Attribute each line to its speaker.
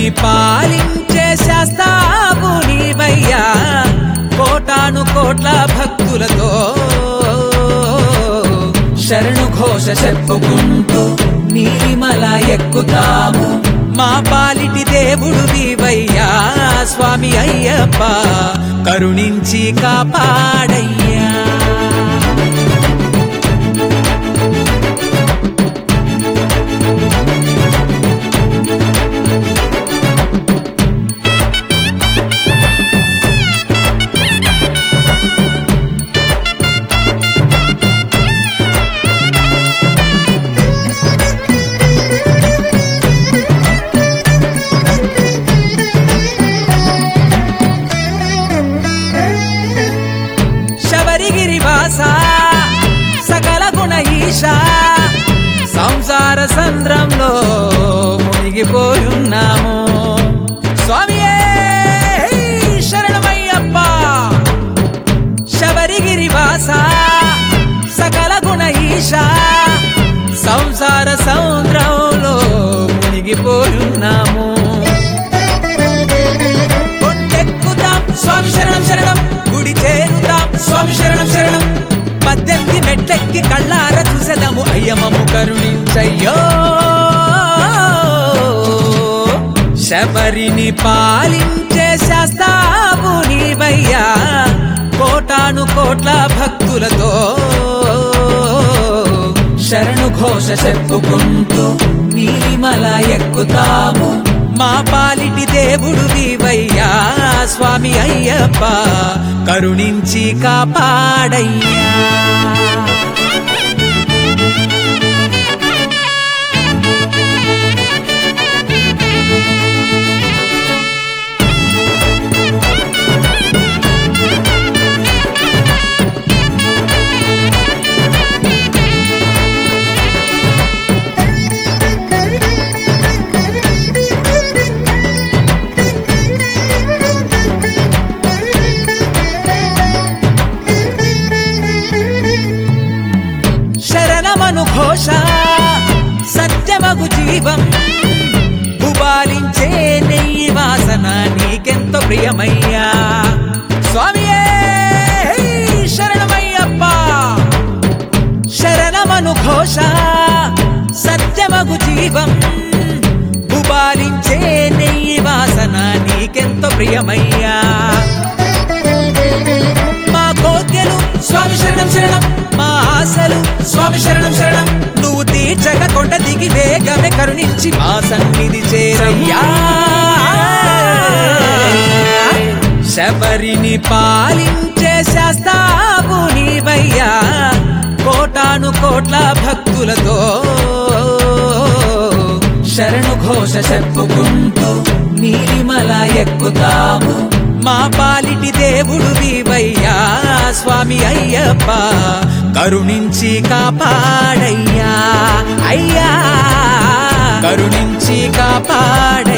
Speaker 1: శబరిని పాలించే శాస్తావు నీవయ్యా కోటాను కోట్ల భక్తులతో శరణు ఘోష చెప్పుకుంటూ నీలిమల ఎక్కుతాము మా పాలిటి దేవుడు నీవయ్యా స్వామి అయ్యప్ప కరుణించి కాపాడయ్యా సకల గుణ ఈశా సంసార సంద్రంలో మునిగిపోయున్నాము స్వామియే శరణమయ్యప్ప శబరిగిరివాస సకల గుణ ఈశా సంసార సంద్రంలో మునిగిపోయున్నాము కొండెక్కుతాం స్వామి శరణం శరణం గుడి చేరుతాం స్వామి శరణం శరణం 18 మెట్లెక్కి కళ్ళార చూసెదము అయ్యమము కరుణించయ్యో శబరిని పాలించే శాస్తావు నీవయ్యా కోటాను కోట్ల భక్తులతో శరణు ఘోష చెప్పుకుంటూ నీలిమల ఎక్కుతాము మా పాలిటి దేవుడు నీవయ్యా స్వామి అయ్యప్ప కరుణించి కాపాడయ్యా ఘోష సత్యమగు జీవం భుబాలించే నెయ్యి వాసన నీకెంతో ప్రియమయ్యా స్వామియే శరణమయ్యప్ప శరణమను ఘోష సత్యమగు జీవం భుబాలించే నెయ్యి వాసన నీకెంతో ప్రియమయ్యా మా కోర్కెలు స్వామి శరణం శరణం మా ఆశలు స్వామి శరణం శరణం నువ్వు తీర్చక కొండ దిగి వేగమే కరుణించి మా సన్నిధి చేరయ్యా శబరిని పాలించే శాస్తావు నీవయ్యా కోటాను కోట్ల భక్తులతో శరణు ఘోష చెప్పుకుంటూ నీలిమల ఎక్కుతాము మా పాలిటి దేవుడు నీవయ్యా స్వామి అయ్యప్ప కరుణించి కాపాడయ్యా అయ్యా కరుణించి కాపాడ